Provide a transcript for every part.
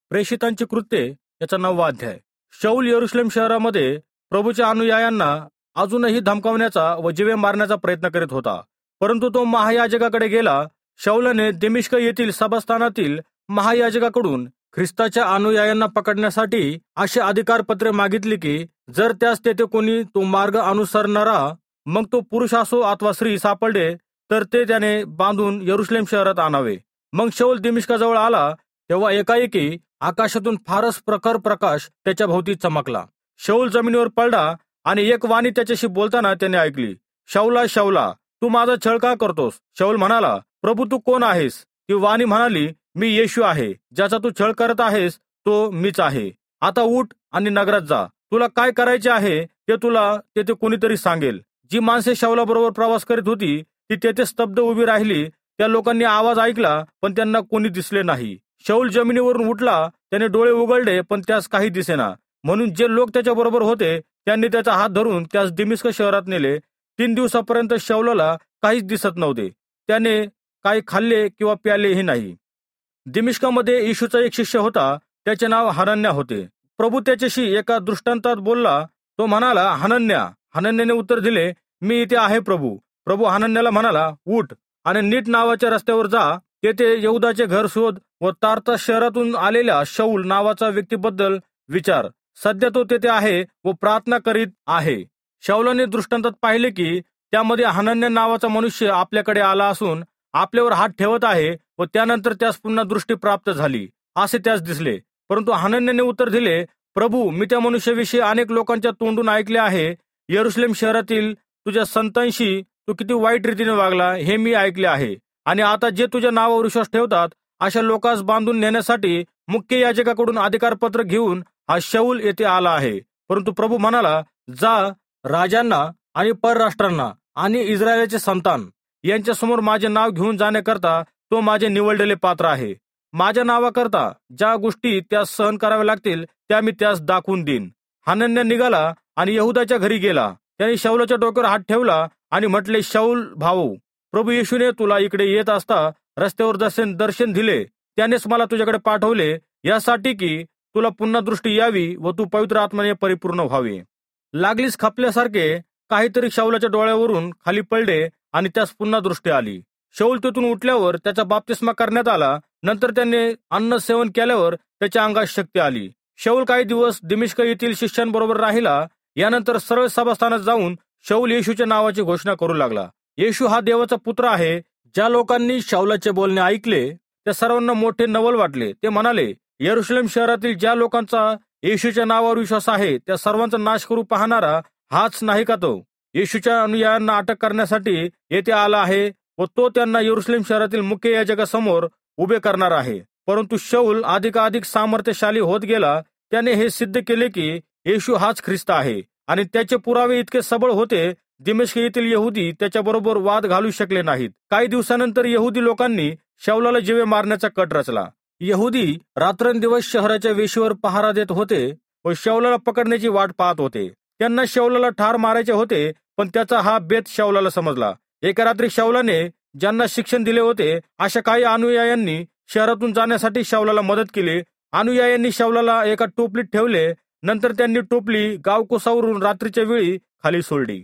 प्रेषितांची कृत्ये याचा 9वा अध्याय. शाऊल यरुशलेम शहरामध्ये प्रभूच्या अनुयायांना अजूनही धमकावण्याचा व जीवे मारण्याचा प्रयत्न करीत होता. परंतु तो महायाजकाकडे गेला. शाऊलाने दमिश्क येथील सभास्थानातील महायाजकाकडून ख्रिस्ताच्या अनुयायांना पकडण्यासाठी असे अधिकारपत्रे मागितली की जर त्यास तेथे कोणी तो मार्ग अनुसरणारा, मग तो पुरुष असो अथवा स्त्री सापडले, तर ते त्याने बांधून यरुशलेम शहरात आणावे. मग शाऊल दमिश्काजवळ आला तेव्हा एकाएकी आकाशातून फारच प्रखर प्रकाश त्याच्या भोवती चमकला. शाऊल जमिनीवर पडला आणि एक वाणी त्याच्याशी बोलताना त्याने ऐकली, शाऊला शाऊला, तू माझा छळ का करतोस? शाऊल म्हणाला, प्रभू तू कोण आहेस? ती वाणी म्हणाली, मी येशू आहे, ज्याचा तू छळ करत आहेस तो मीच आहे. आता उठ आणि नगरात जा. तुला काय करायचे आहे ते तुला तेथे कोणीतरी सांगेल. जी माणसे शाऊला बरोबर प्रवास करीत होती ती तेथे स्तब्ध उभी राहिली. त्या लोकांनी आवाज ऐकला पण त्यांना कोणी दिसले नाही. शाऊल जमिनीवरून उठला, त्याने डोळे उघडले पण त्यास काही दिसेना. म्हणून जे लोक त्याच्या बरोबर होते त्यांनी त्याचा हात धरून त्यास दमिश्क शहरात नेले. 3 दिवसापर्यंत शाऊलाला काहीच दिसत नव्हते. त्याने काही खाल्ले किंवा प्यालेही नाही. दमिश्कामध्ये येशूचा एक शिष्य होता, त्याचे नाव हनन्या होते. प्रभू त्याच्याशी एका दृष्टांतात बोलला. तो म्हणाला, हनन्या. हनन्याने उत्तर दिले, मी इथे आहे प्रभू. प्रभू हनन्याला म्हणाला, उठ आणि नीट नावाच्या रस्त्यावर जा. तेथे यहुदाचे घर शोध व तार्ता शहरातून आलेल्या शाऊल नावाचा व्यक्तीबद्दल विचार. सध्या तो तेथे आहे व प्रार्थना करीत आहे. शाऊलाने दृष्टांतात पाहिले की त्यामध्ये हनन्या नावाचा मनुष्य आपल्याकडे आला असून आपल्यावर हात ठेवत आहे व त्यानंतर त्यास पुन्हा दृष्टी प्राप्त झाली असे त्यास दिसले. परंतु हनन्याने उत्तर दिले, प्रभू, मी त्या मनुष्याविषयी अनेक लोकांच्या तोंडून ऐकले आहे. यरुशलेम शहरातील तुझ्या संतांशी तू किती वाईट रीतीने वागला हे मी ऐकले आहे. आणि आता जे तुझ्या नावावर विश्वास ठेवतात अशा लोकांस बांधून नेण्यासाठी मुख्य याजकाकडून अधिकारपत्र घेऊन हा शाऊल येथे आला आहे. परंतु प्रभू म्हणाला, जा, राजांना आणि परराष्ट्रांना आणि इस्रायलाचे संतान यांच्या समोर माझे नाव घेऊन जाण्याकरता तो माझे निवडलेले पात्र आहे. माझ्या नावाकरता ज्या गोष्टी त्यास सहन कराव्या लागतील त्या मी त्यास दाखवून देईन. हनन्या निघाला आणि यहुदाच्या घरी गेला. त्याने शाऊलाच्या डोक्यावर हात ठेवला आणि म्हटले, शाऊल भाऊ, प्रभू येशूने तुला इकडे येत असता रस्त्यावर दर्शन दिले. त्यानेच मला तुझ्याकडे पाठवले यासाठी की तुला पुन्हा दृष्टी यावी व तू पवित्र आत्म्याने परिपूर्ण व्हावे. लागलीच खपल्यासारखे काहीतरी शाऊलाच्या डोळ्यावरून खाली पडले आणि त्यास पुन्हा दृष्टी आली. शाऊल तेथून उठल्यावर त्याचा बाप्तिस्मा करण्यात आला. नंतर त्याने अन्न सेवन केल्यावर त्याच्या अंगात शक्ती आली. शाऊल काही दिवस दमिश्क येथील शिष्यांबरोबर राहिला. यानंतर सरळ सभास्थानात जाऊन शाऊल येशूच्या नावाची घोषणा करू लागला. येशू हा देवाचा पुत्र आहे. ज्या लोकांनी शाऊलाचे बोलणे ऐकले त्या सर्वांना मोठे नवल वाटले. ते म्हणाले, यरुशलेम शहरातील ज्या लोकांचा येशूच्या नावावर विश्वास आहे त्या सर्वांचा नाश करू पाहणारा हाच नाही का तो? येशूच्या अनुयायांना अटक करण्यासाठी येथे आला आहे व तो त्यांना यरुशलेम शहरातील मुख्य याजकासमोर उभे करणार आहे. परंतु शाऊल अधिकाधिक सामर्थ्यशाली होत गेला. त्याने हे सिद्ध केले की येशू हाच ख्रिस्त आहे आणि त्याचे पुरावे इतके सबळ होते दमिश्क येथील यहुदी त्याच्याबरोबर वाद घालू शकले नाहीत. काही दिवसानंतर यहुदी लोकांनी शाऊलाला जीवे मारण्याचा कट रचला. यहुदी रात्रंदिवस शहराच्या वेशीवर पहारा देत होते व शाऊलाला पकडण्याची वाट पाहत होते. त्यांना शाऊलाला ठार मारायचे होते, पण त्याचा हा बेत शाऊलाला समजला. एका रात्री शाऊलाने ज्यांना शिक्षण दिले होते अशा काही अनुयायांनी शहरातून जाण्यासाठी शाऊलाला मदत केली. अनुयायांनी शाऊलाला एका टोपलीत ठेवले. नंतर त्यांनी टोपली गावकोसावरून रात्रीच्या वेळी खाली सोडली.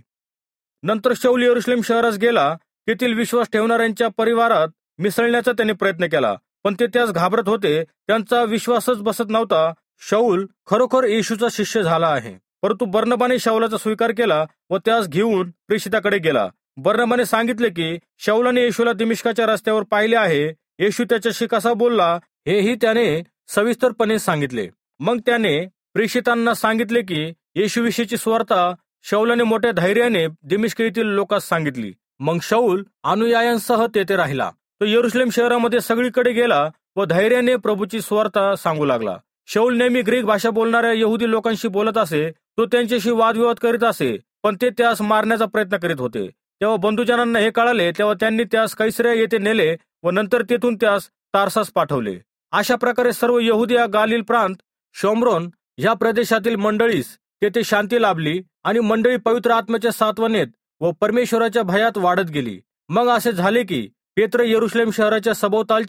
नंतर शाऊल यरुशलेम शहरास गेला. तेथील विश्वास ठेवणाऱ्यांच्या परिवारात मिसळण्याचा त्याने प्रयत्न केला, पण ते त्यास घाबरत होते. त्यांचा विश्वासच बसत नव्हता. शाऊल खरोखर येशूचा शिष्य झाला आहे. परंतु बर्नबाने शाऊलाचा स्वीकार केला व त्यास घेऊन प्रेषिताकडे गेला. बर्नबाने सांगितले की शाऊलाने येशूला दमिश्काच्या रस्त्यावर पाहिले आहे. येशू त्याच्याशी कसा बोलला हेही त्याने सविस्तरपणे सांगितले. मग त्याने प्रेषितांना सांगितले की येशूविषयीची सुवार्ता शाऊलाने मोठ्या धैर्याने दमिश्क येथील लोकांस सांगितली. मग शाऊल अनुयायांसह तेथे राहिला. तो यरुशलेम शहरामध्ये सगळीकडे गेला व धैर्याने प्रभूची सुवार्ता सांगू लागला. शाऊल नेहमी ग्रीक भाषा बोलणाऱ्या यहुदी लोकांशी बोलत असे. तो त्यांच्याशी वादविवाद करीत असे, पण ते त्यास मारण्याचा प्रयत्न करीत होते. तेव्हा बंधुजनांना हे कळाले तेव्हा त्यांनी त्यास कैसरिया येथे नेले व नंतर तेथून त्यास तार्सास पाठवले. अशा प्रकारे सर्व यहुदिया, गालिल प्रांत, शोम्रोन ह्या प्रदेशातील मंडळीस तेथे शांती लाभली आणि मंडळी पवित्र आत्म्याच्या सात्वनेत व परमेश्वराच्या भयात वाढत गेली. मग असे झाले की पेत्र यरुशलेम शहराच्या सभोवतालच्या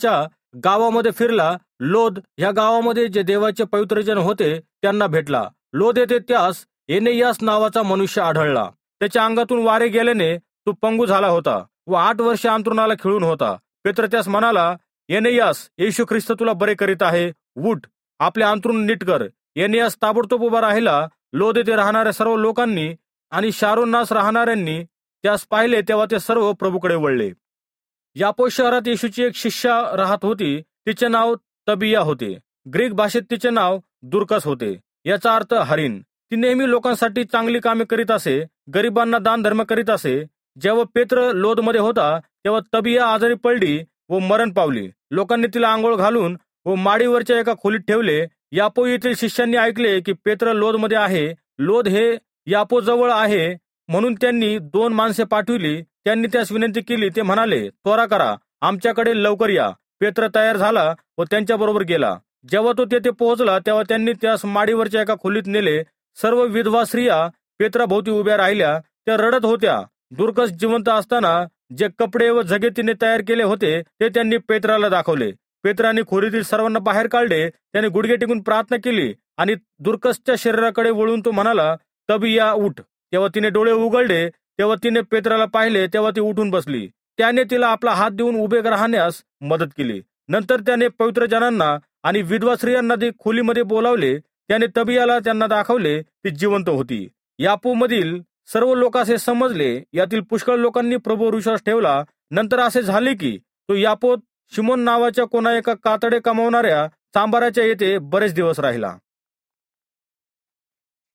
गावामध्ये फिरला. लोद ह्या गावामध्ये जे देवाचे पवित्र जन होते त्यांना भेटला. लोद येथे त्यास एनेयास नावाचा मनुष्य आढळला. त्याच्या अंगातून वारे गेल्याने तो पंगू झाला होता व 8 वर्षे अंथरुणाला खिळून होता. पेत्र त्यास म्हणाला, एनेयास, येशू ख्रिस्त तुला बरे करीत आहे, उठ, आपले अंथरुण नीट कर. एनेयास ताबडतोब उभा राहिला. लोद येथे राहणाऱ्या सर्व लोकांनी आणि शारोनास राहणाऱ्यांनी त्यास पाहिले तेव्हा ते सर्व प्रभूकडे वळले. यापो शहरात येशूची एक शिष्या राहत होती. तिचे नाव तबिया होते. ग्रीक भाषेत तिचे नाव दुर्कस होते, याचा अर्थ हरिण. ती नेहमी लोकांसाठी चांगली कामे करीत असे, गरिबांना दान धर्म करीत असे. जेव्हा पेत्र लोदमध्ये होता तेव्हा तबिया आजारी पडली व मरण पावली. लोकांनी तिला आंघोळ घालून व माडीवरच्या एका खोलीत ठेवले. यापो येथील शिष्यांनी ऐकले की पेत्र लोदमध्ये आहे. लोद हे यापो जवळ आहे म्हणून त्यांनी 2 माणसे पाठविली. त्यांनी त्यास विनंती केली. ते म्हणाले, त्वरा करा, आमच्याकडे लवकर या. पेत्र तयार झाला व त्यांच्या बरोबर गेला. जेव्हा तो तेथे पोहोचला तेव्हा त्यांनी त्यास माडीवरच्या एका खोलीत नेले. सर्व विधवा स्त्रिया पेत्राभोवती उभ्या राहिल्या. त्या रडत होत्या. दुर्कस जिवंत असताना जे कपडे व झगे तिने तयार केले होते ते त्यांनी पेत्राला दाखवले. पेत्राने खोलीतील सर्वांना बाहेर काढले. त्याने गुडघे टेकून प्रार्थना केली आणि दुर्कसच्या शरीराकडे वळून तो म्हणाला, तबिया उठ. तेव्हा तिने डोळे उघडले. तेव्हा तिने पेत्राला पाहिले. तेव्हा ती उठून बसली. त्याने तिला आपला हात देऊन उभे राहण्यास मदत केली. नंतर त्याने पवित्र जनांना आणि विधवा स्त्रियांना खोलीमध्ये बोलावले. त्याने तबियाला त्यांना दाखवले. ती जिवंत होती. यापो मधील सर्व लोकांस हे समजले. यातील पुष्कळ लोकांनी प्रभूवर विश्वास ठेवला. नंतर असे झाले की तो यापोत शिमोन नावाच्या कोणा एका कातडे कमावणाऱ्या चांभाराच्या येथे बरेच दिवस राहिला.